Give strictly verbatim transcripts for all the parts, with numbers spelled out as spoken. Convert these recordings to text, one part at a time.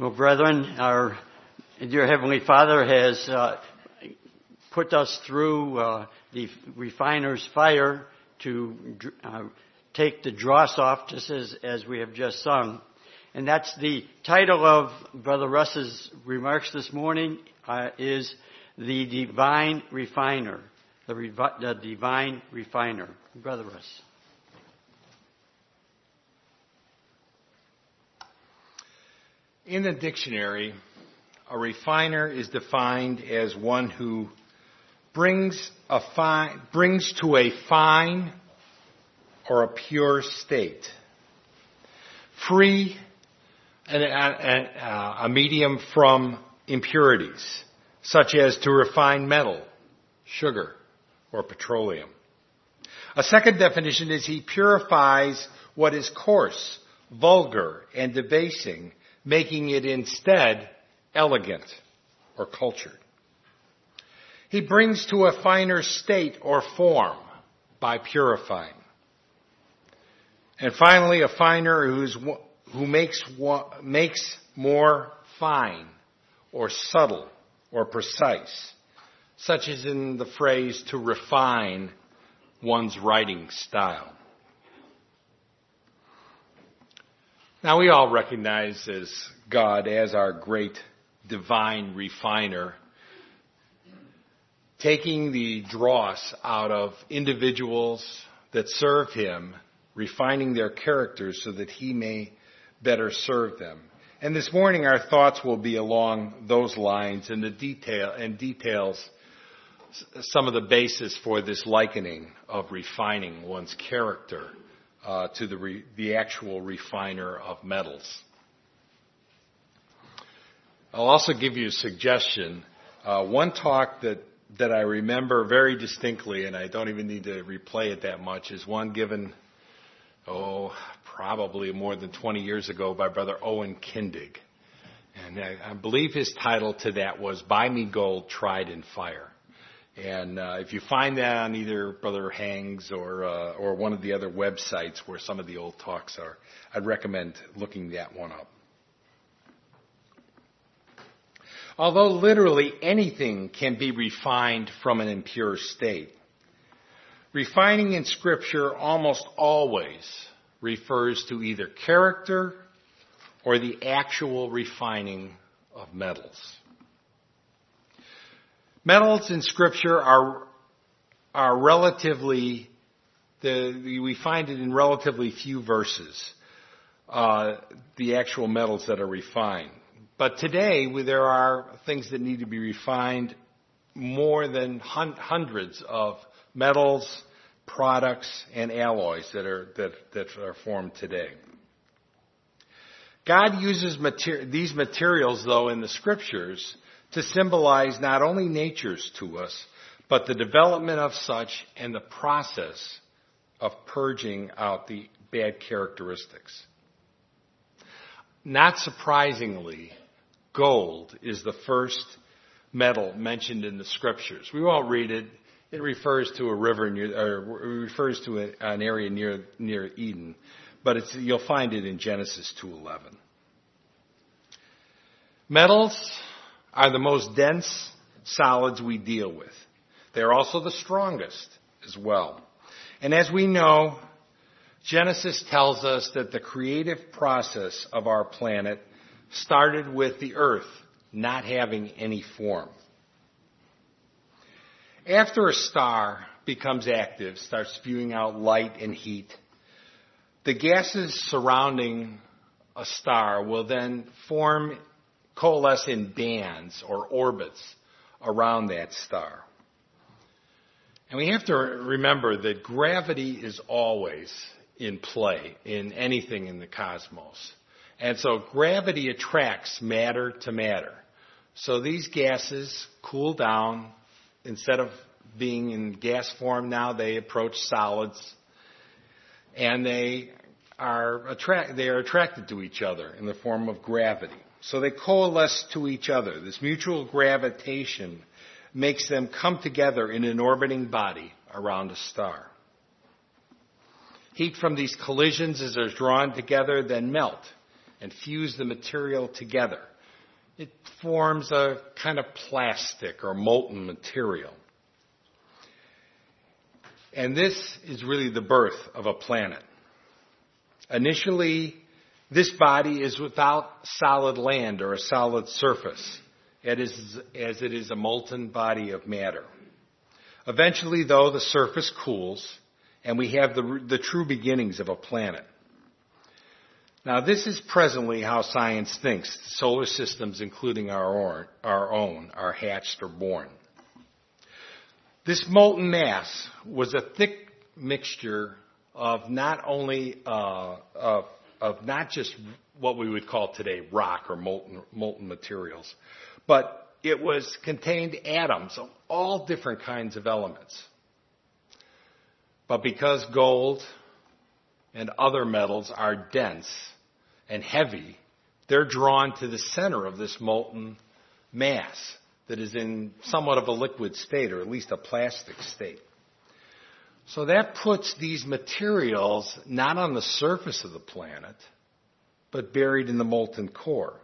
Well, brethren, our dear Heavenly Father has uh, put us through uh, the refiner's fire to uh, take the dross off, just as, as we have just sung. And that's the title of Brother Russ's remarks this morning, uh, is The Divine Refiner. The, Revi- the Divine Refiner. Brother Russ. In the dictionary, a refiner is defined as one who brings a fine, brings to a fine or a pure state, free and a, a medium from impurities, such as to refine metal, sugar, or petroleum. A second definition is he purifies what is coarse, vulgar, and debasing, making it instead elegant or cultured. He brings to a finer state or form by purifying. And finally, a finer who's, who makes, makes more fine or subtle or precise, such as in the phrase to refine one's writing style. Now, we all recognize as God as our great divine refiner, taking the dross out of individuals that serve him, refining their characters so that he may better serve them. And this morning our thoughts will be along those lines and the detail and details some of the basis for this likening of refining one's character Uh, to the re, the actual refiner of metals. I'll also give you a suggestion. Uh, one talk that, that I remember very distinctly, and I don't even need to replay it that much, is one given, oh, probably more than twenty years ago by Brother Owen Kindig. And I, I believe his title to that was Buy Me Gold Tried in Fire. And uh, if you find that on either Brother Hang's or uh, or one of the other websites where some of the old talks are, I'd recommend looking that one up. Although literally anything can be refined from an impure state, refining in Scripture almost always refers to either character or the actual refining of metals. Metals in Scripture are are relatively, the, we find it in relatively few verses, uh, the actual metals that are refined. But today there are things that need to be refined, more than hun- hundreds of metals, products, and alloys that are that, that are formed today. God uses mater- these materials, though, in the Scriptures to symbolize not only natures to us, but the development of such and the process of purging out the bad characteristics. Not surprisingly, gold is the first metal mentioned in the Scriptures. We won't read it. It refers to a river near, or it refers to a, an area near near Eden, but it's, you'll find it in Genesis two eleven. Metals are the most dense solids we deal with. They're also the strongest as well. And as we know, Genesis tells us that the creative process of our planet started with the earth not having any form. After a star becomes active, starts spewing out light and heat, the gases surrounding a star will then form coalesce in bands or orbits around that star. And we have to remember that gravity is always in play in anything in the cosmos. And so gravity attracts matter to matter. So these gases cool down. Instead of being in gas form now, they approach solids. And they are, attract, they are attracted to each other in the form of gravity. So they coalesce to each other. This mutual gravitation makes them come together in an orbiting body around a star. Heat from these collisions as they're drawn together then melt and fuse the material together. It forms a kind of plastic or molten material. And this is really the birth of a planet. Initially, this body is without solid land or a solid surface, as it is a molten body of matter. Eventually, though, the surface cools, and we have the, the true beginnings of a planet. Now, this is presently how science thinks solar systems, including our own, our own, are hatched or born. This molten mass was a thick mixture of not only uh, of, of not just what we would call today rock or molten molten materials, but it was contained atoms of all different kinds of elements. But because gold and other metals are dense and heavy, they're drawn to the center of this molten mass that is in somewhat of a liquid state, or at least a plastic state. So that puts these materials not on the surface of the planet, but buried in the molten core.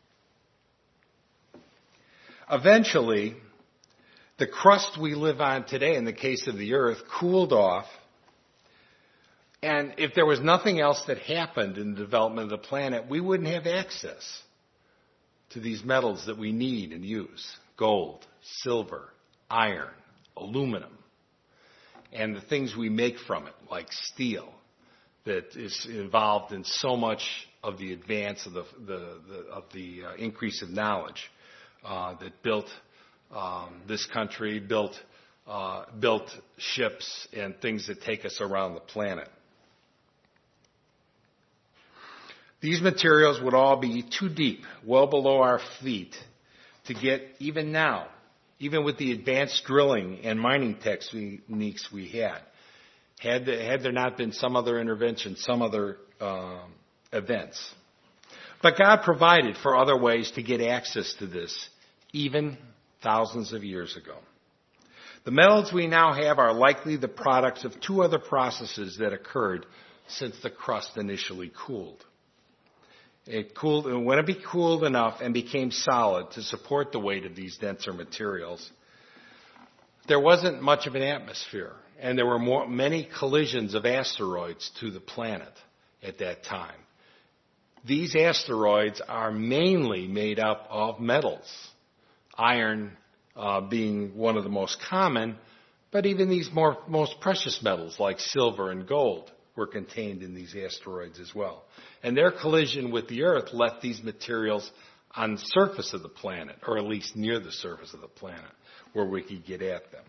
Eventually, the crust we live on today, in the case of the Earth, cooled off. And if there was nothing else that happened in the development of the planet, we wouldn't have access to these metals that we need and use. Gold, silver, iron, aluminum, and the things we make from it, like steel, that is involved in so much of the advance of the, the, the of the uh, increase of knowledge uh, that built um, this country, built uh, built ships and things that take us around the planet. These materials would all be too deep, well below our feet, to get even now, even with the advanced drilling and mining techniques we had. Had, the, had there not been some other intervention, some other um, events. But God provided for other ways to get access to this, even thousands of years ago. The metals we now have are likely the products of two other processes that occurred since the crust initially cooled. It cooled, and when it be cooled enough and became solid to support the weight of these denser materials, there wasn't much of an atmosphere, and there were more, many collisions of asteroids to the planet at that time. These asteroids are mainly made up of metals, iron uh, being one of the most common, but even these more, most precious metals like silver and gold were contained in these asteroids as well. And their collision with the Earth left these materials on the surface of the planet, or at least near the surface of the planet, where we could get at them.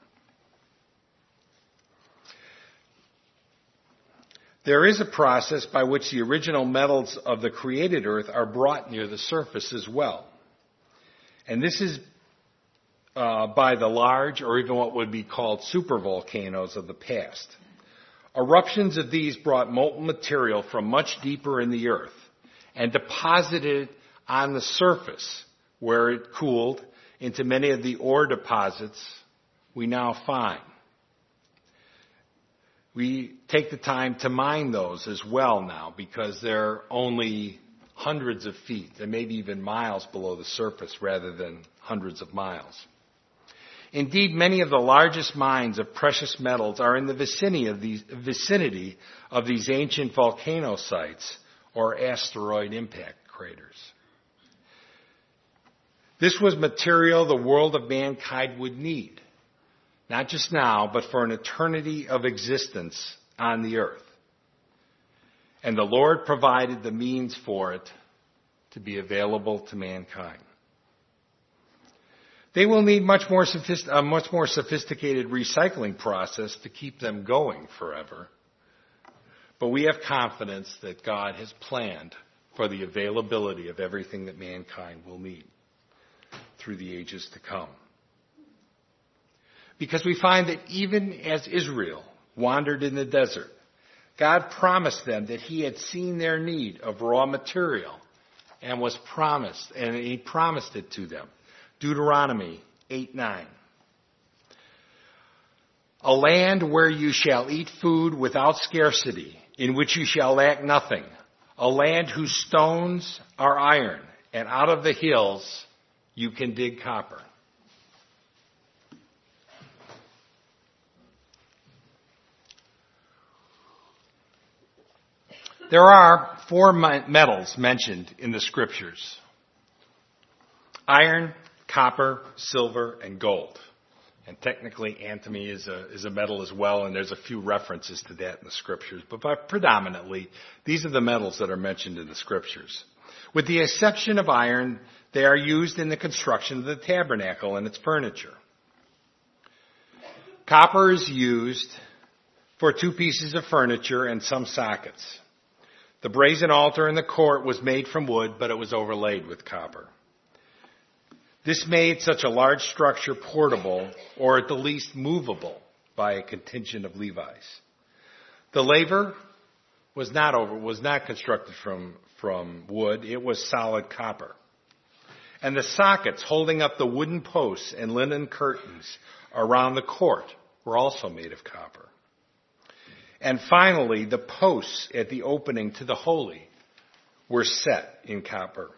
There is a process by which the original metals of the created Earth are brought near the surface as well. And this is uh, by the large, or even what would be called supervolcanoes of the past. Eruptions of these brought molten material from much deeper in the earth and deposited on the surface, where it cooled into many of the ore deposits we now find. We take the time to mine those as well now, because they're only hundreds of feet and maybe even miles below the surface rather than hundreds of miles. Indeed, many of the largest mines of precious metals are in the vicinity of these, vicinity of these ancient volcano sites or asteroid impact craters. This was material the world of mankind would need, not just now, but for an eternity of existence on the earth. And the Lord provided the means for it to be available to mankind. They will need much more sophist- a much more sophisticated recycling process to keep them going forever. But we have confidence that God has planned for the availability of everything that mankind will need through the ages to come. Because we find that even as Israel wandered in the desert, God promised them that he had seen their need of raw material and was promised, and he promised it to them. Deuteronomy eight nine. A land where you shall eat food without scarcity, in which you shall lack nothing. a land whose stones are iron, and out of the hills you can dig copper. There are four metals mentioned in the scriptures: iron, copper, silver, and gold. And technically, antimony is a, is a metal as well, and there's a few references to that in the scriptures. But by predominantly, these are the metals that are mentioned in the scriptures. With the exception of iron, they are used in the construction of the tabernacle and its furniture. Copper is used for two pieces of furniture and some sockets. The brazen altar in the court was made from wood, but it was overlaid with copper. This made such a large structure portable, or at the least movable, by a contingent of Levites. The laver was not over, was not constructed from, from wood. It was solid copper. And the sockets holding up the wooden posts and linen curtains around the court were also made of copper. And finally, the posts at the opening to the holy were set in copper.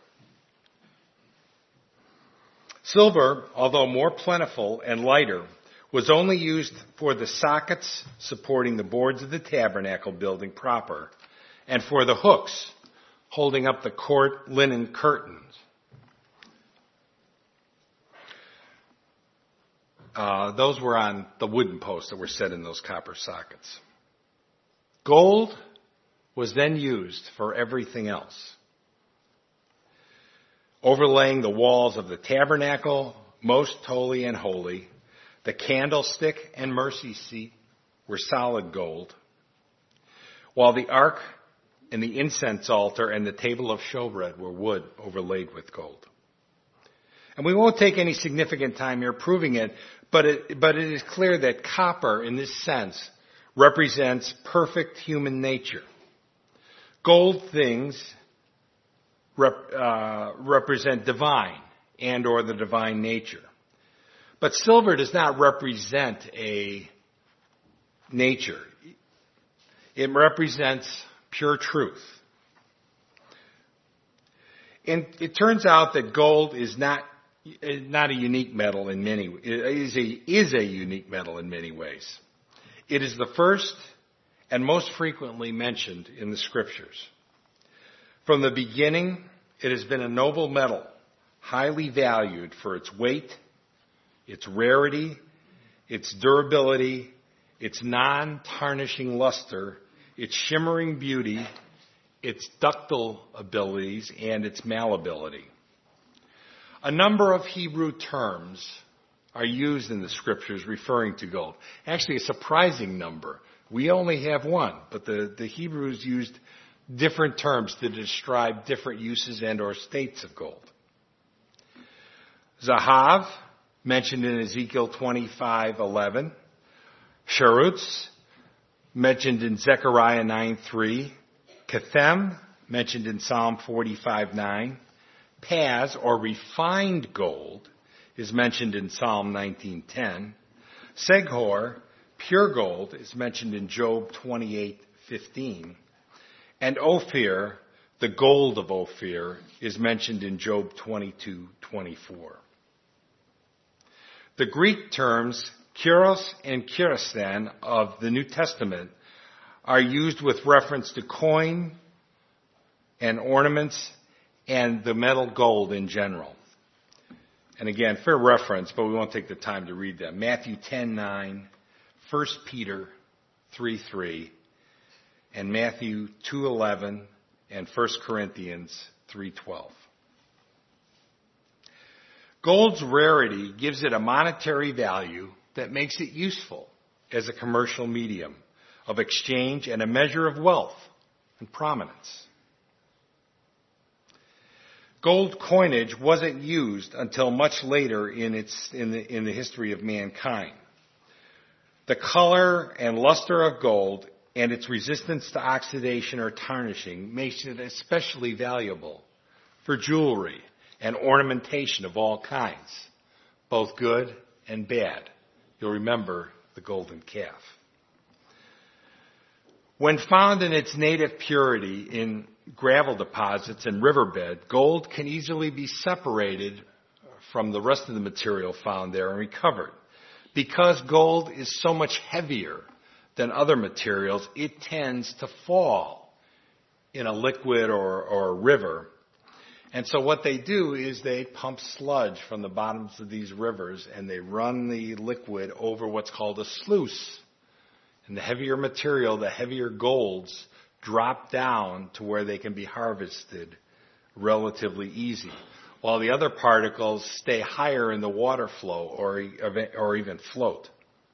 Silver, although more plentiful and lighter, was only used for the sockets supporting the boards of the tabernacle building proper, and for the hooks holding up the court linen curtains. Uh, those were on the wooden posts that were set in those copper sockets. Gold was then used for everything else. Overlaying the walls of the tabernacle, most holy and holy, the candlestick and mercy seat were solid gold, while the ark and the incense altar and the table of showbread were wood overlaid with gold. And we won't take any significant time here proving it, but it, but it is clear that copper, in this sense, represents perfect human nature. Gold things rep, uh, represent divine and or the divine nature. But silver does not represent a nature. It represents pure truth. And it turns out that gold is not not a unique metal in many is a is a unique metal in many ways. It is the first and most frequently mentioned in the scriptures. From the beginning, it has been a noble metal, highly valued for its weight, its rarity, its durability, its non-tarnishing luster, its shimmering beauty, its ductile abilities, and its malleability. A number of Hebrew terms are used in the scriptures referring to gold. Actually, a surprising number. We only have one, but the, the Hebrews used different terms to describe different uses and or states of gold. Zahav, mentioned in Ezekiel twenty-five eleven. Charutz, mentioned in Zechariah nine three. Kethem, mentioned in Psalm forty-five nine. Paz, or refined gold, is mentioned in Psalm nineteen ten. Seghor, pure gold, is mentioned in Job twenty-eight fifteen. And Ophir, the gold of Ophir, is mentioned in Job twenty-two twenty-four. The Greek terms kyros and kyrostan of the New Testament are used with reference to coin and ornaments and the metal gold in general. And again, for reference, but we won't take the time to read them. Matthew ten nine, First Peter three three, and Matthew two eleven, and First Corinthians three twelve. Gold's rarity gives it a monetary value that makes it useful as a commercial medium of exchange and a measure of wealth and prominence. Gold coinage wasn't used until much later in its in the in the history of mankind. The color and luster of gold and its resistance to oxidation or tarnishing makes it especially valuable for jewelry and ornamentation of all kinds, both good and bad. You'll remember the golden calf. When found in its native purity in gravel deposits and riverbed, gold can easily be separated from the rest of the material found there and recovered. Because gold is so much heavier than other materials, it tends to fall in a liquid or, or a river. And so what they do is they pump sludge from the bottoms of these rivers and they run the liquid over what's called a sluice. And the heavier material, the heavier golds, drop down to where they can be harvested relatively easy, while the other particles stay higher in the water flow or, or even float.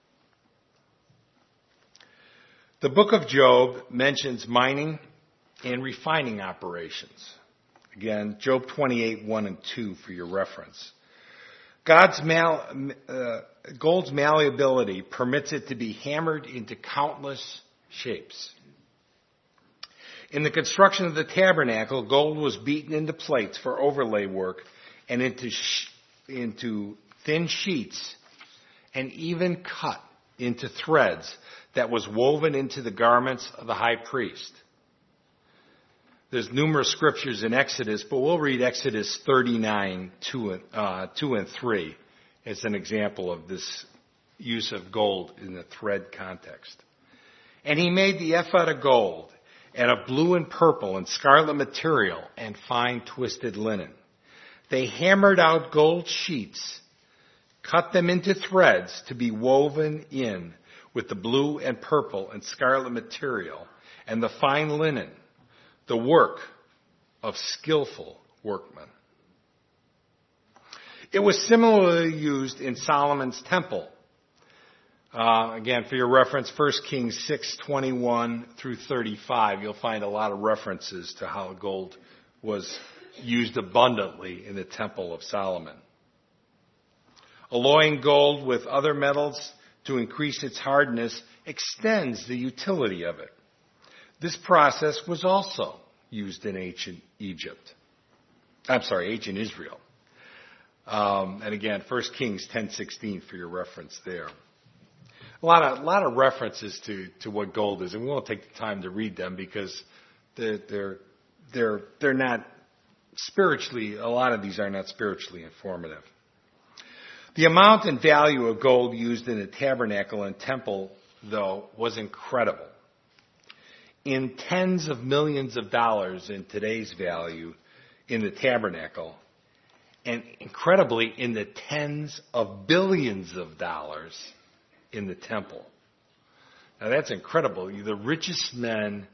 The book of Job mentions mining and refining operations. Again, Job twenty-eight, one and two for your reference. God's mal, uh, gold's malleability permits it to be hammered into countless shapes. In the construction of the tabernacle, gold was beaten into plates for overlay work and into sh- into thin sheets and even cut into threads that was woven into the garments of the high priest. There's numerous scriptures in Exodus, but we'll read Exodus thirty-nine, two and, uh, two and three as an example of this use of gold in the thread context. And he made the ephod of gold and of blue and purple and scarlet material and fine twisted linen. They hammered out gold sheets, cut them into threads to be woven in with the blue and purple and scarlet material and the fine linen, the work of skillful workmen. It was similarly used in Solomon's temple. Uh, again, for your reference, First Kings six, twenty-one through thirty-five, you'll find a lot of references to how gold was used abundantly in the Temple of Solomon. Alloying gold with other metals to increase its hardness extends the utility of it. This process was also used in ancient Egypt. I'm sorry, ancient Israel. Um, and again, First Kings ten sixteen for your reference there. A lot of, a lot of references to, to what gold is, and we won't take the time to read them because they're, they're, they're, they're not spiritually, a lot of these are not spiritually informative. The amount and value of gold used in the tabernacle and temple, though, was incredible. In tens of millions of dollars in today's value in the tabernacle, and incredibly in the tens of billions of dollars in the temple. Now that's incredible. The richest men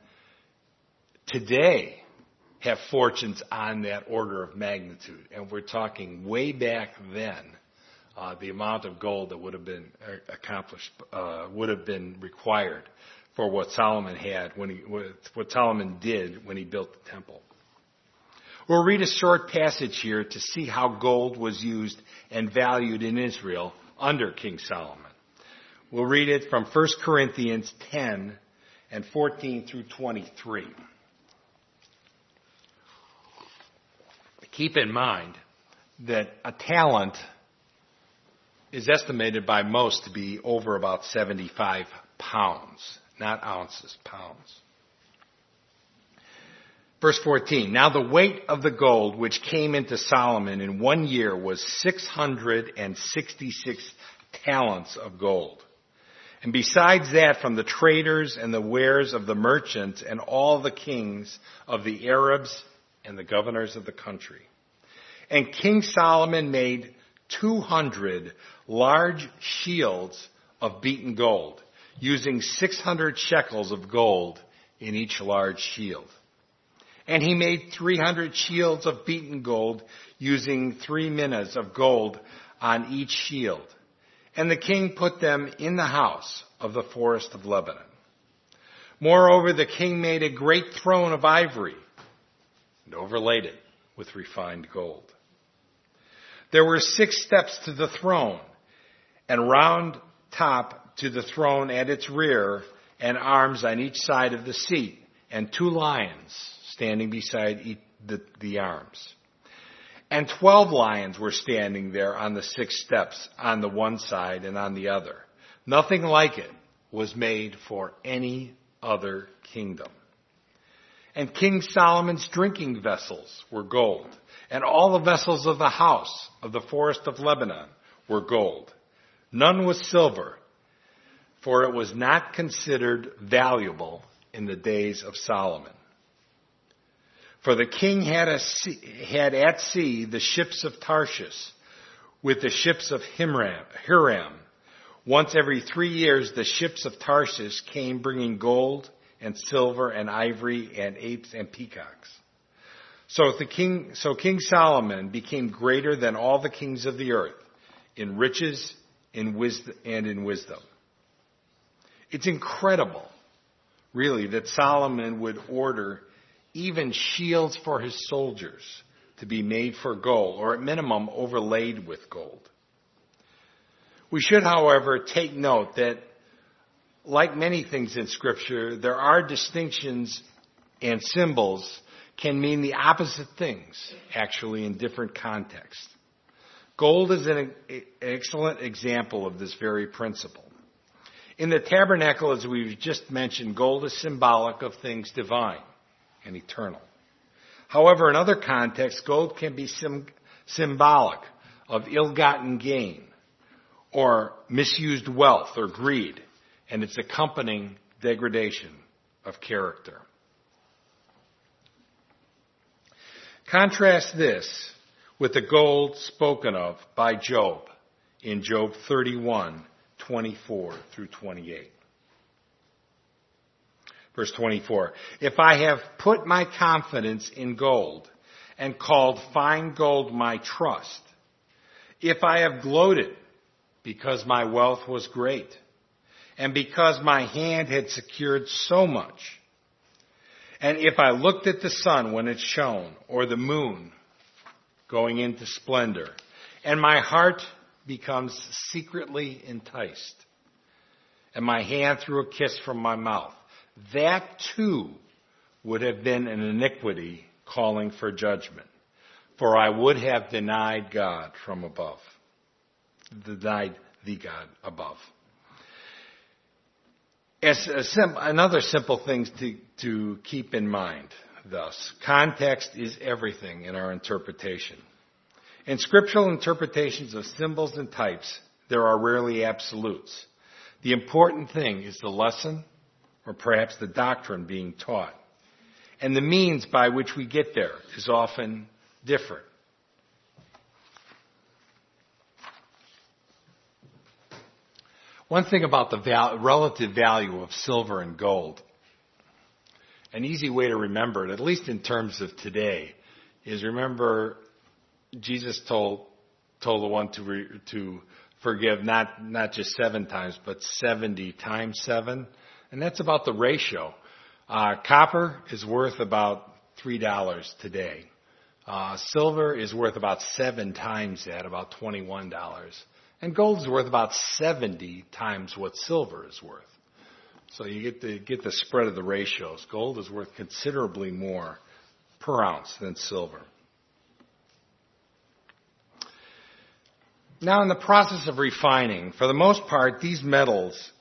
today have fortunes on that order of magnitude. And we're talking way back then, uh, the amount of gold that would have been accomplished, uh, would have been required for what Solomon had when he, what Solomon did when he built the temple. We'll read a short passage here to see how gold was used and valued in Israel under King Solomon. We'll read it from First Corinthians ten and fourteen through twenty-three. Keep in mind that a talent is estimated by most to be over about seventy-five pounds, not ounces, pounds. Verse fourteen, now the weight of the gold which came into Solomon in one year was six hundred sixty-six talents of gold. And besides that, from the traders and the wares of the merchants and all the kings of the Arabs and the governors of the country. And King Solomon made two hundred large shields of beaten gold, using six hundred shekels of gold in each large shield. And he made three hundred shields of beaten gold, using three minas of gold on each shield. And the king put them in the house of the forest of Lebanon. Moreover, the king made a great throne of ivory and overlaid it with refined gold. There were six steps to the throne, and round top to the throne at its rear, and arms on each side of the seat, and two lions standing beside each, the, the arms. And twelve lions were standing there on the six steps on the one side and on the other. Nothing like it was made for any other kingdom. And King Solomon's drinking vessels were gold. And all the vessels of the house of the forest of Lebanon were gold. None was silver, for it was not considered valuable in the days of Solomon. For the king had, a sea, had at sea the ships of Tarshish with the ships of Hiram, Hiram. Once every three years, the ships of Tarshish came bringing gold and silver and ivory and apes and peacocks. So the king, so King Solomon became greater than all the kings of the earth in riches, in wisdom, and in wisdom. It's incredible, really, that Solomon would order even shields for his soldiers to be made for gold, or at minimum overlaid with gold. We should, however, take note that, like many things in Scripture, there are distinctions, and symbols can mean the opposite things, actually, in different contexts. Gold is an excellent example of this very principle. In the tabernacle, as we've just mentioned, gold is symbolic of things divine and eternal. However, in other contexts, gold can be sim- symbolic of ill-gotten gain or misused wealth or greed and its accompanying degradation of character. Contrast this with the gold spoken of by Job in Job thirty-one, twenty-four through twenty-eight. Verse twenty-four, if I have put my confidence in gold and called fine gold my trust, if I have gloated because my wealth was great and because my hand had secured so much, and if I looked at the sun when it shone or the moon going into splendor, and my heart becomes secretly enticed, and my hand threw a kiss from my mouth, that too would have been an iniquity calling for judgment, for I would have denied God from above, denied the God above. As a sim- another simple thing to, to keep in mind, thus, context is everything in our interpretation. In scriptural interpretations of symbols and types, there are rarely absolutes. The important thing is the lesson, or perhaps the doctrine being taught. And the means by which we get there is often different. One thing about the val- relative value of silver and gold, an easy way to remember it, at least in terms of today, is remember Jesus told told the one to re, to forgive not not just seven times, but seventy times seven, and that's about the ratio. Uh, copper is worth about three dollars today. Uh, silver is worth about seven times that, about twenty-one dollars. And gold is worth about seventy times what silver is worth. So you get the, get the spread of the ratios. Gold is worth considerably more per ounce than silver. Now in the process of refining, for the most part, these metals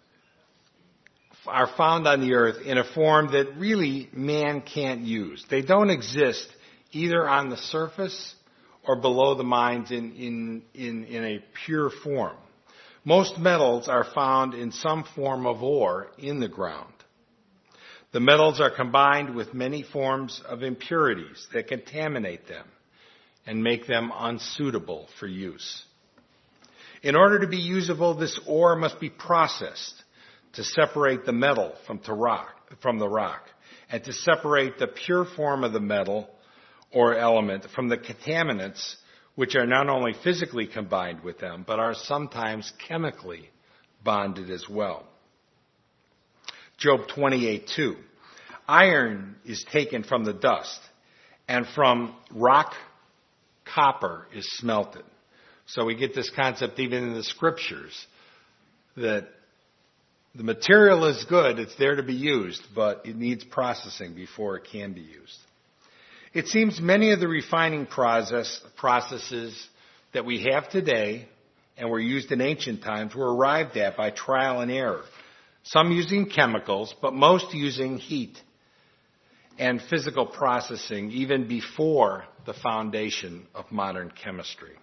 are found on the earth in a form that really man can't use. They don't exist either on the surface or below the mines in, in, in, in a pure form. Most metals are found in some form of ore in the ground. The metals are combined with many forms of impurities that contaminate them and make them unsuitable for use. In order to be usable, this ore must be processed to separate the metal from, to rock, from the rock, and to separate the pure form of the metal or element from the contaminants which are not only physically combined with them, but are sometimes chemically bonded as well. Job twenty-eight two. Iron is taken from the dust, and from rock, copper is smelted. So we get this concept even in the scriptures that the material is good, it's there to be used, but it needs processing before it can be used. It seems many of the refining process, processes that we have today and were used in ancient times were arrived at by trial and error. Some using chemicals, but most using heat and physical processing even before the foundation of modern chemistry.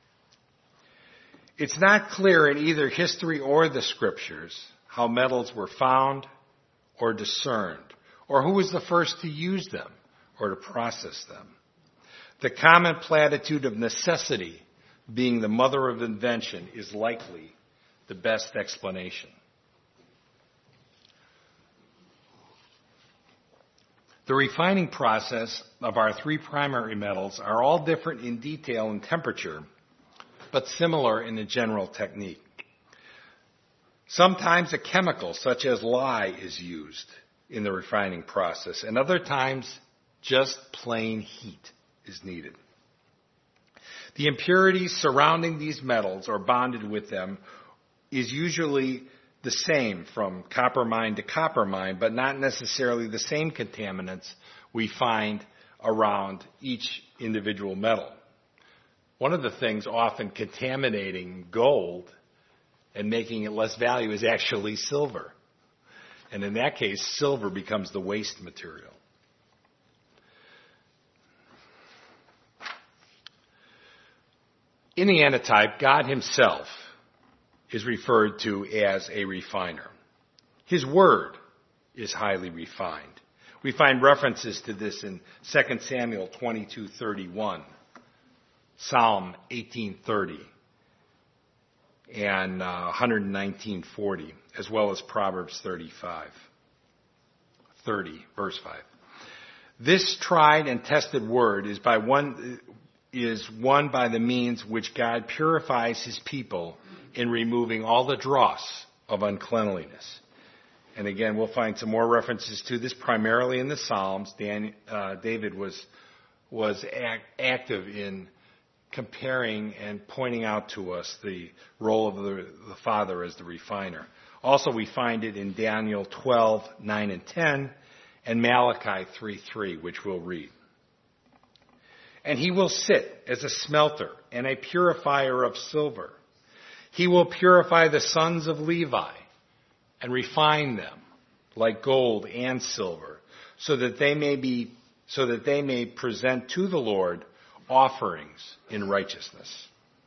It's not clear in either history or the scriptures how metals were found or discerned, or who was the first to use them or to process them. The common platitude of necessity being the mother of invention is likely the best explanation. The refining process of our three primary metals are all different in detail and temperature, but similar in the general technique. Sometimes a chemical such as lye is used in the refining process, and other times just plain heat is needed. The impurities surrounding these metals or bonded with them is usually the same from copper mine to copper mine, but not necessarily the same contaminants we find around each individual metal. One of the things often contaminating gold and making it less value is actually silver. And in that case, silver becomes the waste material. In the antitype, God himself is referred to as a refiner. His word is highly refined. We find references to this in Second Samuel twenty-two thirty-one, Psalm eighteen thirty, and uh, one nineteen forty, as well as Proverbs thirty-five, thirty, verse five. This tried and tested word is by one is won by the means which God purifies his people in removing all the dross of uncleanliness. And again, we'll find some more references to this primarily in the Psalms. Dan, uh, David was was act, active in comparing and pointing out to us the role of the, the Father as the refiner. Also, we find it in Daniel twelve, nine and ten, and Malachi three, three, which we'll read. And he will sit as a smelter and a purifier of silver. He will purify the sons of Levi and refine them like gold and silver, so that they may be, so that they may present to the Lord offerings in righteousness.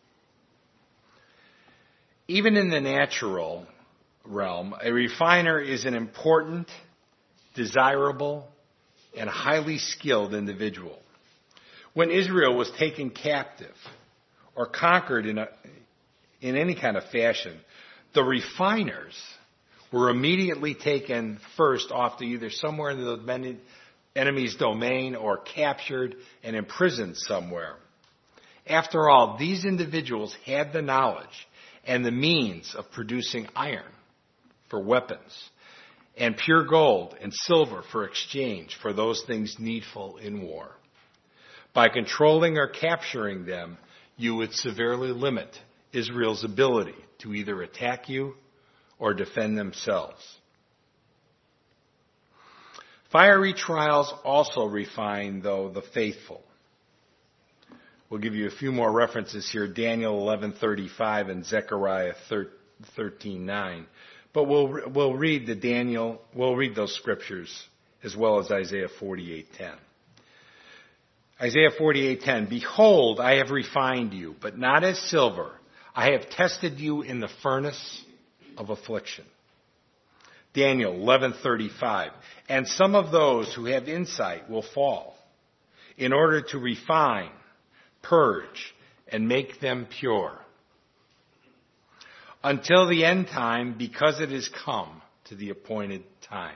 Even in the natural realm, a refiner is an important, desirable, and highly skilled individual. When Israel was taken captive or conquered in a, in any kind of fashion, the refiners were immediately taken first off to either somewhere in the enemy's domain or captured and imprisoned somewhere. After all, these individuals had the knowledge and the means of producing iron for weapons and pure gold and silver for exchange for those things needful in war. By controlling or capturing them, you would severely limit Israel's ability to either attack you or defend themselves. Fiery trials also refine, though, the faithful. We'll give you a few more references here, Daniel eleven thirty-five and Zechariah thirteen nine. But we'll we'll read the Daniel, we'll read those scriptures as well as Isaiah forty-eight ten. Isaiah forty-eight ten, behold, I have refined you, but not as silver. I have tested you in the furnace of affliction. Daniel eleven thirty-five, and some of those who have insight will fall in order to refine, purge, and make them pure. Until the end time, because it has come to the appointed time.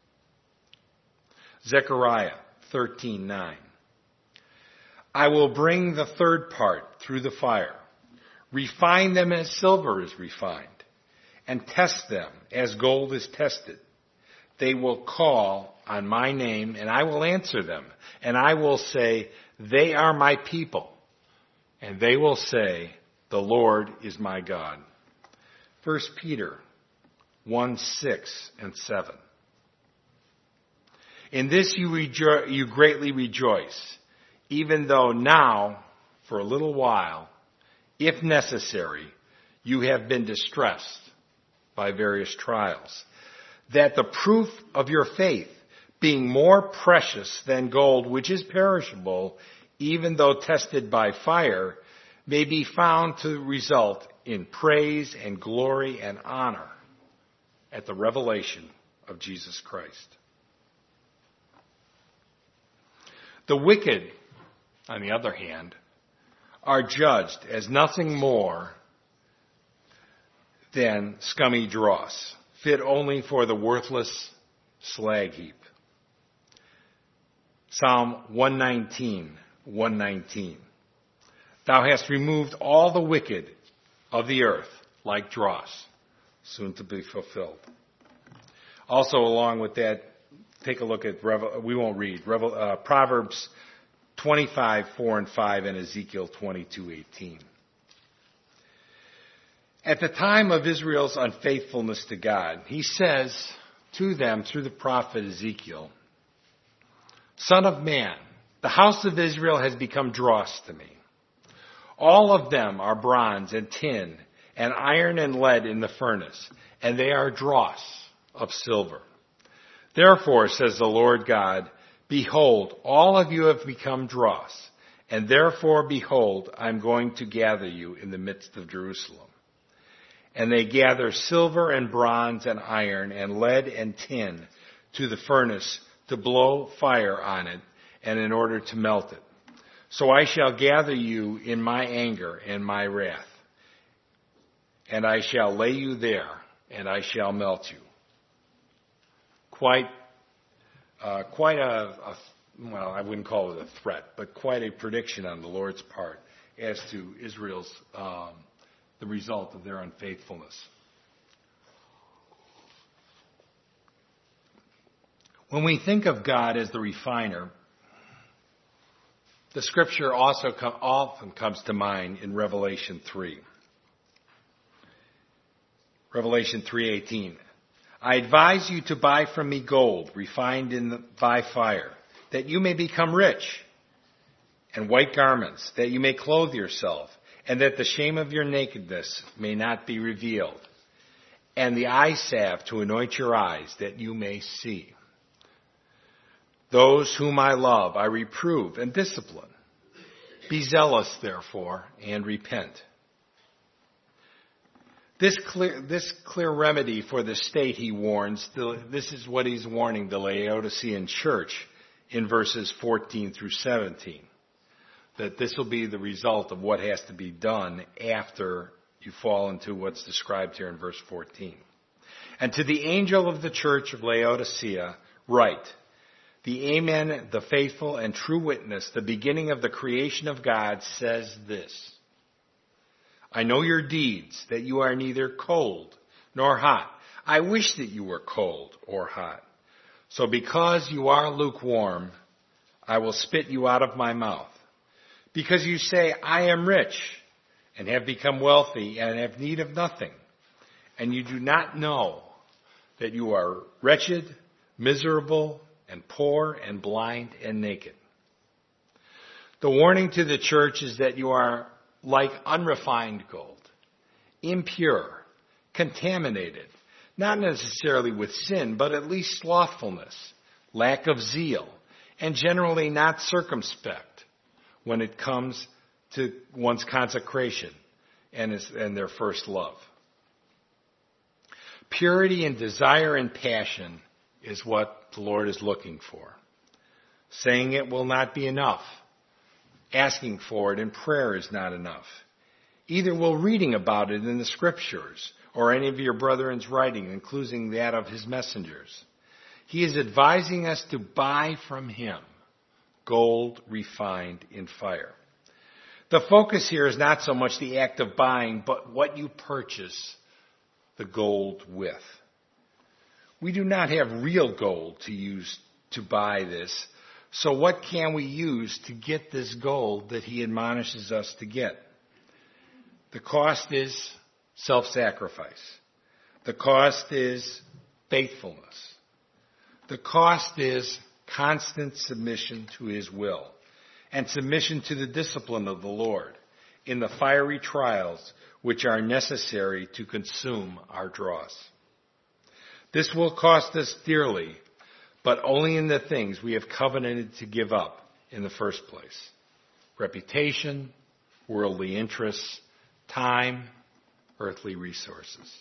Zechariah thirteen nine. I will bring the third part through the fire, refine them as silver is refined, and test them as gold is tested. They will call on my name, and I will answer them, and I will say, they are my people, and they will say, the Lord is my God. First Peter one six and seven. In this you, rejo- you greatly rejoice, even though now, for a little while, if necessary, you have been distressed by various trials, that the proof of your faith, being more precious than gold, which is perishable, even though tested by fire, may be found to result in praise and glory and honor at the revelation of Jesus Christ. The wicked, on the other hand, are judged as nothing more than scummy dross, fit only for the worthless slag heap. Psalm one nineteen, one nineteen. Thou hast removed all the wicked of the earth like dross, soon to be fulfilled. Also, along with that, take a look at, Revel, we won't read, Revel, uh, Proverbs twenty-five, four and five, and Ezekiel twenty-two, eighteen. At the time of Israel's unfaithfulness to God, he says to them through the prophet Ezekiel, Son of man, the house of Israel has become dross to me. All of them are bronze and tin and iron and lead in the furnace, and they are dross of silver. Therefore, says the Lord God, behold, all of you have become dross, and therefore, behold, I'm going to gather you in the midst of Jerusalem. And they gather silver and bronze and iron and lead and tin to the furnace to blow fire on it and in order to melt it. So I shall gather you in my anger and my wrath, and I shall lay you there, and I shall melt you. Quite, uh, quite a, a, well, I wouldn't call it a threat, but quite a prediction on the Lord's part as to Israel's, um, the result of their unfaithfulness. When we think of God as the refiner, the scripture also come, often comes to mind in Revelation three. Revelation three eighteen. I advise you to buy from me gold refined in the, by fire, that you may become rich, and white garments, that you may clothe yourself, and that the shame of your nakedness may not be revealed, and the eye salve to anoint your eyes, that you may see. Those whom I love, I reprove and discipline. Be zealous, therefore, and repent. This clear, this clear remedy for the state, he warns, this is what he's warning the Laodicean church in verses fourteen through seventeen. That this will be the result of what has to be done after you fall into what's described here in verse fourteen. And to the angel of the church of Laodicea, write, the Amen, the faithful and true witness, the beginning of the creation of God, says this. I know your deeds, that you are neither cold nor hot. I wish that you were cold or hot. So because you are lukewarm, I will spit you out of my mouth. Because you say, I am rich and have become wealthy and have need of nothing. And you do not know that you are wretched, miserable, and poor and blind and naked. The warning to the church is that you are like unrefined gold, impure, contaminated, not necessarily with sin, but at least slothfulness, lack of zeal, and generally not circumspect when it comes to one's consecration and, his, and their first love. Purity and desire and passion is what the Lord is looking for. Saying it will not be enough. Asking for it in prayer is not enough. Either will reading about it in the scriptures or any of your brethren's writing, including that of his messengers. He is advising us to buy from him gold refined in fire. The focus here is not so much the act of buying, but what you purchase the gold with. We do not have real gold to use to buy this. So what can we use to get this gold that he admonishes us to get? The cost is self-sacrifice. The cost is faithfulness. The cost is constant submission to his will and submission to the discipline of the Lord in the fiery trials which are necessary to consume our dross. This will cost us dearly, but only in the things we have covenanted to give up in the first place: reputation, worldly interests, time, earthly resources.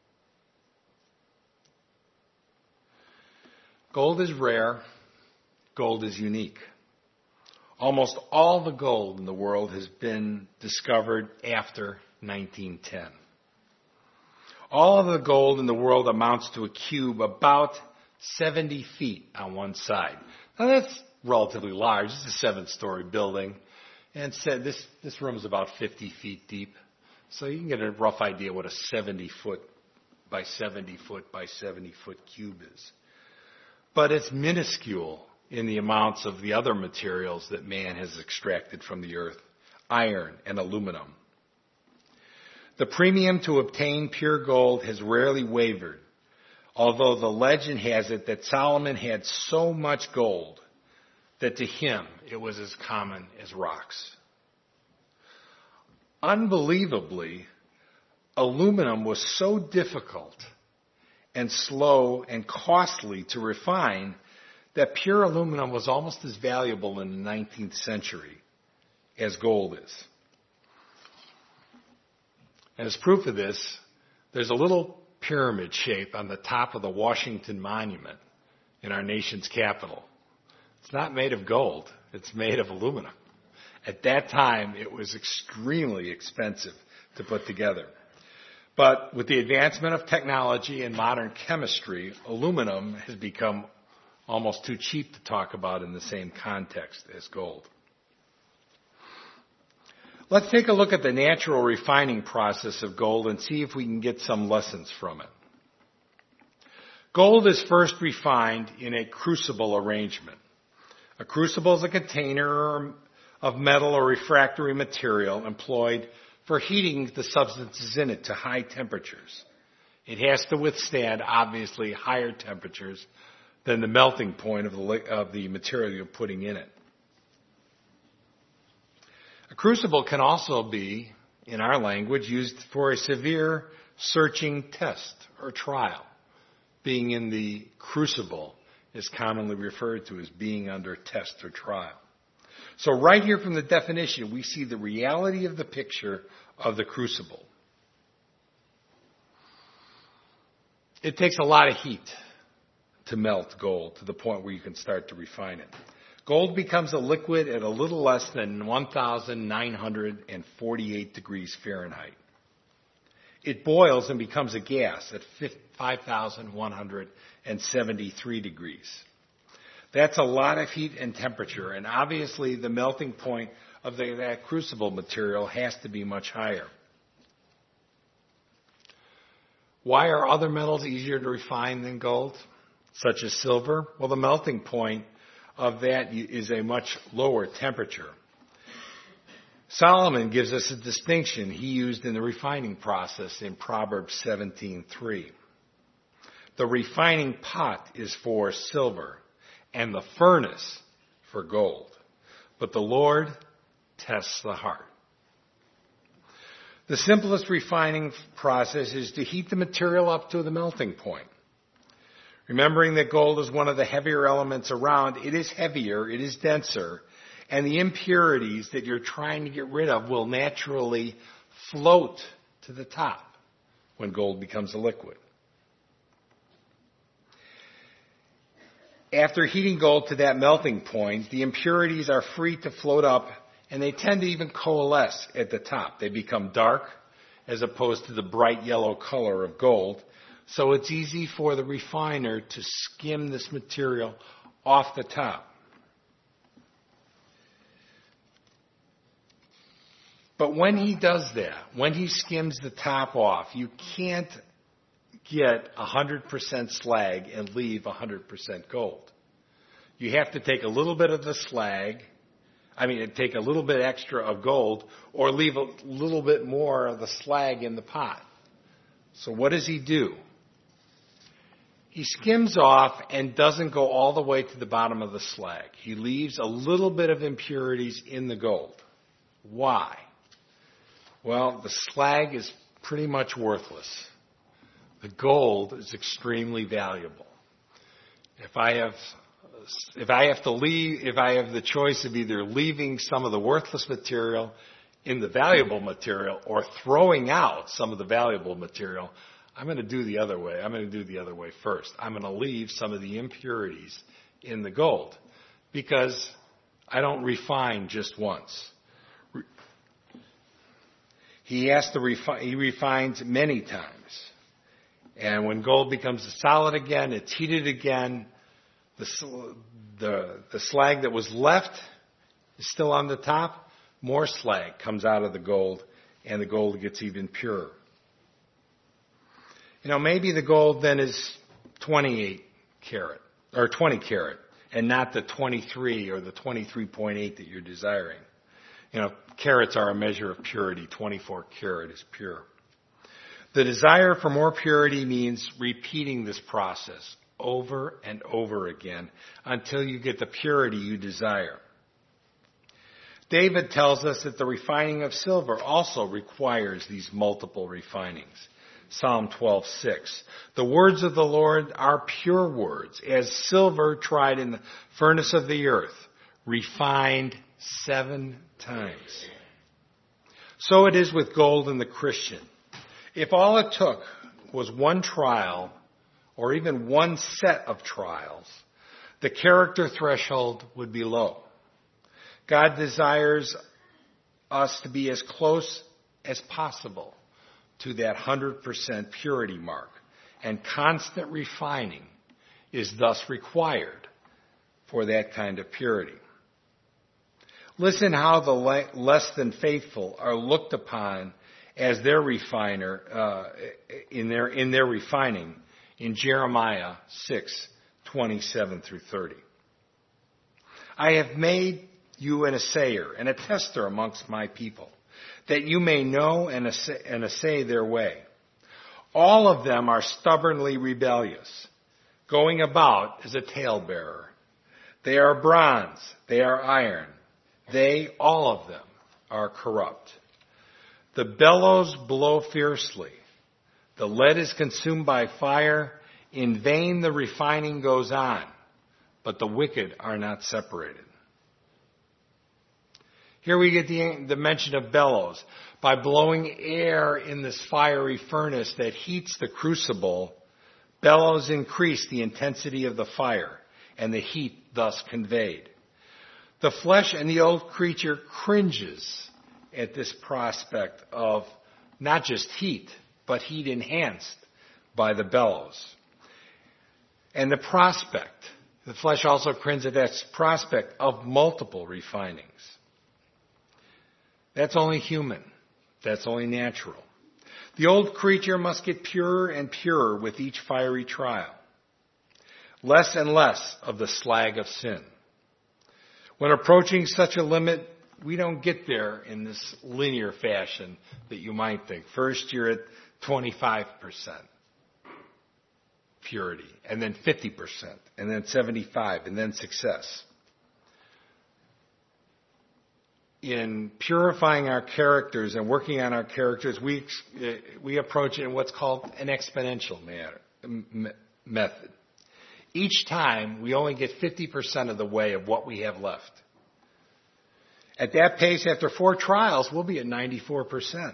Gold is rare. Gold is unique. Almost all the gold in the world has been discovered after nineteen ten. All of the gold in the world amounts to a cube about seventy feet on one side. Now that's relatively large. It's a seven-story building. And said this, this room is about fifty feet deep. So you can get a rough idea what a seventy foot by seventy foot by seventy foot cube is. But it's minuscule in the amounts of the other materials that man has extracted from the earth: iron and aluminum. The premium to obtain pure gold has rarely wavered, although the legend has it that Solomon had so much gold that to him it was as common as rocks. Unbelievably, aluminum was so difficult and slow and costly to refine that pure aluminum was almost as valuable in the nineteenth century as gold is. And as proof of this, there's a little pyramid shape on the top of the Washington Monument in our nation's capital. It's not made of gold. It's made of aluminum. At that time, it was extremely expensive to put together. But with the advancement of technology and modern chemistry, aluminum has become almost too cheap to talk about in the same context as gold. Let's take a look at the natural refining process of gold and see if we can get some lessons from it. Gold is first refined in a crucible arrangement. A crucible is a container of metal or refractory material employed for heating the substances in it to high temperatures. It has to withstand, obviously, higher temperatures than the melting point of the, of the material you're putting in it. A crucible can also be, in our language, used for a severe searching test or trial. Being in the crucible is commonly referred to as being under test or trial. So right here from the definition, we see the reality of the picture of the crucible. It takes a lot of heat to melt gold to the point where you can start to refine it. Gold becomes a liquid at a little less than one thousand nine hundred forty-eight degrees Fahrenheit. It boils and becomes a gas at five thousand one hundred seventy-three degrees. That's a lot of heat and temperature, and obviously the melting point of the, that crucible material has to be much higher. Why are other metals easier to refine than gold, such as silver? Well, the melting point of that is a much lower temperature. Solomon gives us a distinction he used in the refining process in Proverbs seventeen three. The refining pot is for silver, and the furnace for gold. But the Lord tests the heart. The simplest refining process is to heat the material up to the melting point. Remembering that gold is one of the heavier elements around, it is heavier, it is denser, and the impurities that you're trying to get rid of will naturally float to the top when gold becomes a liquid. After heating gold to that melting point, the impurities are free to float up, and they tend to even coalesce at the top. They become dark as opposed to the bright yellow color of gold. So it's easy for the refiner to skim this material off the top. But when he does that, when he skims the top off, you can't get one hundred percent slag and leave one hundred percent gold. You have to take a little bit of the slag, I mean, take a little bit extra of gold, or leave a little bit more of the slag in the pot. So what does he do? He skims off and doesn't go all the way to the bottom of the slag. He leaves a little bit of impurities in the gold. Why? Well, the slag is pretty much worthless. The gold is extremely valuable. If I have, if I have to leave, if I have the choice of either leaving some of the worthless material in the valuable material or throwing out some of the valuable material, I'm going to do the other way. I'm going to do the other way first. I'm going to leave some of the impurities in the gold because I don't refine just once. He has to refine, he refines many times. And when gold becomes solid again, it's heated again. The, the, the slag that was left is still on the top. More slag comes out of the gold, and the gold gets even purer. You know, maybe the gold then is twenty-eight karat, or twenty karat, and not the twenty-three or the twenty-three point eight that you're desiring. You know, carats are a measure of purity. twenty-four karat is pure. The desire for more purity means repeating this process over and over again until you get the purity you desire. David tells us that the refining of silver also requires these multiple refinings. Psalm twelve six. The words of the Lord are pure words, as silver tried in the furnace of the earth, refined seven times. So it is with gold and the Christian. If all it took was one trial, or even one set of trials, the character threshold would be low. God desires us to be as close as possible to that one hundred percent purity mark, and constant refining is thus required for that kind of purity. Listen how the less than faithful are looked upon as their refiner uh, in their in their refining in Jeremiah six twenty-seven through thirty. I have made you an assayer and a tester amongst my people, that you may know and assay, and assay their way. All of them are stubbornly rebellious, going about as a talebearer. They are bronze, they are iron, they, all of them, are corrupt. The bellows blow fiercely, the lead is consumed by fire, in vain the refining goes on, but the wicked are not separated. Here we get the, the mention of bellows. By blowing air in this fiery furnace that heats the crucible, bellows increase the intensity of the fire and the heat thus conveyed. The flesh and the old creature cringes at this prospect of not just heat, but heat enhanced by the bellows. And the prospect, the flesh also cringes at that prospect of multiple refinings. That's only human. That's only natural. The old creature must get purer and purer with each fiery trial. Less and less of the slag of sin. When approaching such a limit, we don't get there in this linear fashion that you might think. First, you're at twenty-five percent purity, and then fifty percent, and then seventy-five, and then success. In purifying our characters and working on our characters, we we approach it in what's called an exponential matter, m- method. Each time, we only get fifty percent of the way of what we have left. At that pace, after four trials, we'll be at ninety-four percent.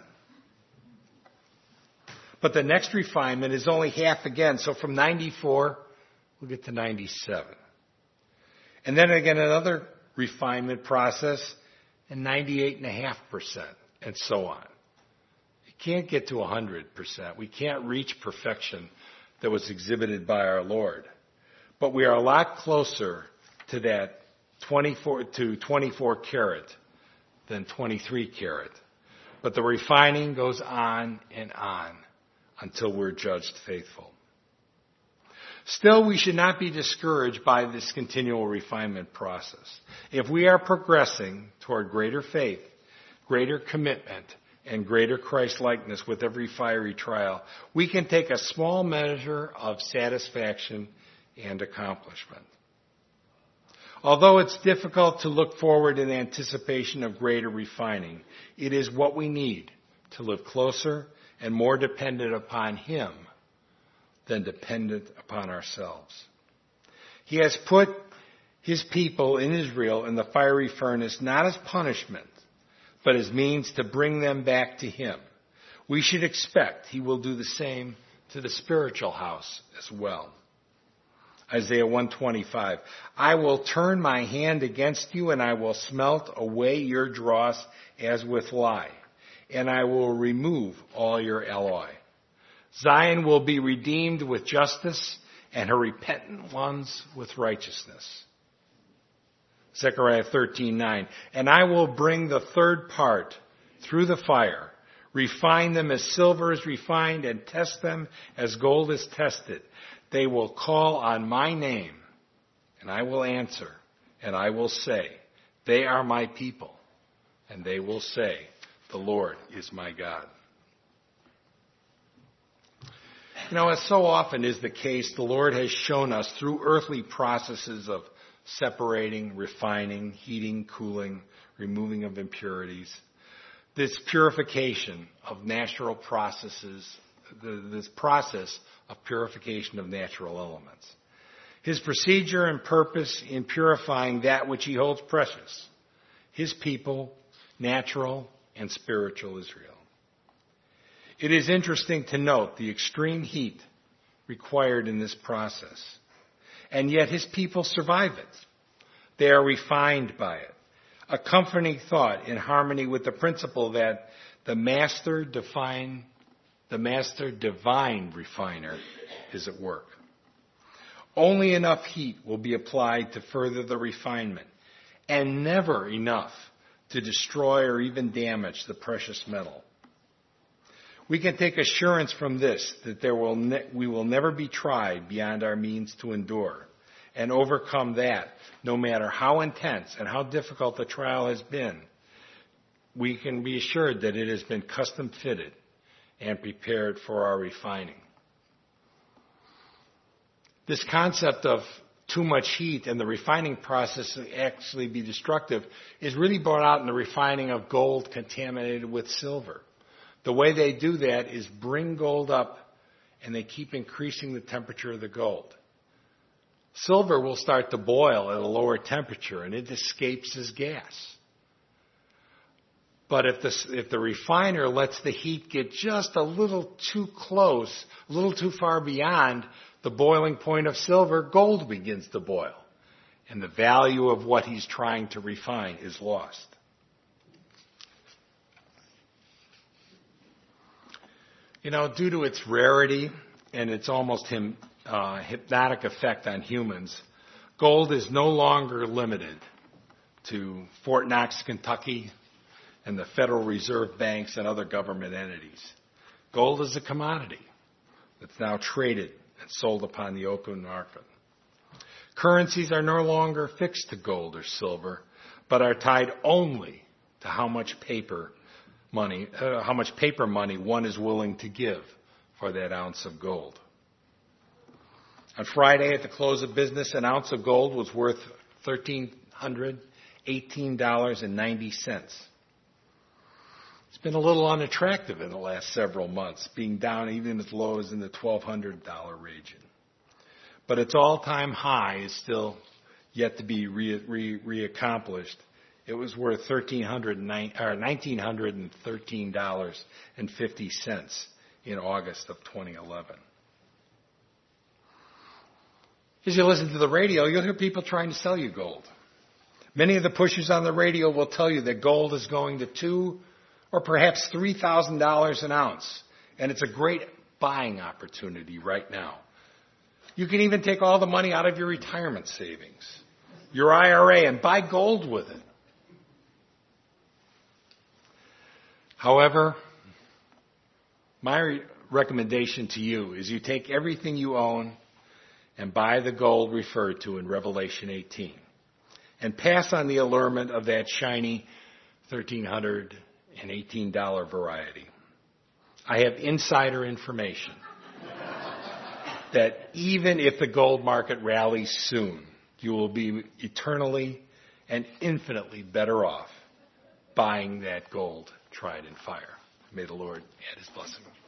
But the next refinement is only half again, so from ninety-four, we'll get to ninety-seven. And then again, another refinement process, and ninety-eight point five percent, and so on. You can't get to one hundred percent. We can't reach perfection that was exhibited by our Lord. But we are a lot closer to that twenty-four to twenty-four karat than twenty-three karat. But the refining goes on and on until we're judged faithful. Still, we should not be discouraged by this continual refinement process. If we are progressing toward greater faith, greater commitment, and greater Christ-likeness with every fiery trial, we can take a small measure of satisfaction and accomplishment. Although it's difficult to look forward in anticipation of greater refining, it is what we need to live closer and more dependent upon Him than dependent upon ourselves. He has put his people in Israel in the fiery furnace, not as punishment, but as means to bring them back to him. We should expect he will do the same to the spiritual house as well. Isaiah one twenty-five, I will turn my hand against you, and I will smelt away your dross as with lye, and I will remove all your alloy. Zion will be redeemed with justice, and her repentant ones with righteousness. Zechariah thirteen nine, and I will bring the third part through the fire, refine them as silver is refined, and test them as gold is tested. They will call on my name, and I will answer, and I will say, they are my people, and they will say, the Lord is my God. You know, as so often is the case, the Lord has shown us through earthly processes of separating, refining, heating, cooling, removing of impurities, this purification of natural processes, this process of purification of natural elements. His procedure and purpose in purifying that which he holds precious, his people, natural and spiritual Israel. It is interesting to note the extreme heat required in this process, and yet his people survive it. They are refined by it. A comforting thought in harmony with the principle that the master define, the master divine refiner is at work. Only enough heat will be applied to further the refinement, and never enough to destroy or even damage the precious metal. We can take assurance from this that there will ne- we will never be tried beyond our means to endure, and overcome that, no matter how intense and how difficult the trial has been. We can be assured that it has been custom fitted and prepared for our refining. This concept of too much heat and the refining process to actually be destructive is really brought out in the refining of gold contaminated with silver. The way they do that is bring gold up, and they keep increasing the temperature of the gold. Silver will start to boil at a lower temperature, and it escapes as gas. But if the, if the refiner lets the heat get just a little too close, a little too far beyond the boiling point of silver, gold begins to boil, and the value of what he's trying to refine is lost. You know, due to its rarity and its almost him, uh, hypnotic effect on humans, gold is no longer limited to Fort Knox, Kentucky, and the Federal Reserve banks and other government entities. Gold is a commodity that's now traded and sold upon the open market. Currencies are no longer fixed to gold or silver, but are tied only to how much paper money, uh, how much paper money one is willing to give for that ounce of gold. On Friday, at the close of business, an ounce of gold was worth one thousand three hundred eighteen dollars and ninety cents. It's been a little unattractive in the last several months, being down even as low as in the twelve hundred dollars region. But its all-time high is still yet to be re- re- reaccomplished. It was worth one thousand three hundred thirteen dollars and fifty cents in August of twenty eleven. As you listen to the radio, you'll hear people trying to sell you gold. Many of the pushers on the radio will tell you that gold is going to two or perhaps three thousand dollars an ounce, and it's a great buying opportunity right now. You can even take all the money out of your retirement savings, your I R A, and buy gold with it. However, my re- recommendation to you is you take everything you own and buy the gold referred to in Revelation eighteen, and pass on the allurement of that shiny one thousand three hundred eighteen dollars variety. I have insider information that even if the gold market rallies soon, you will be eternally and infinitely better off buying that gold tried in fire. May the Lord add his blessing.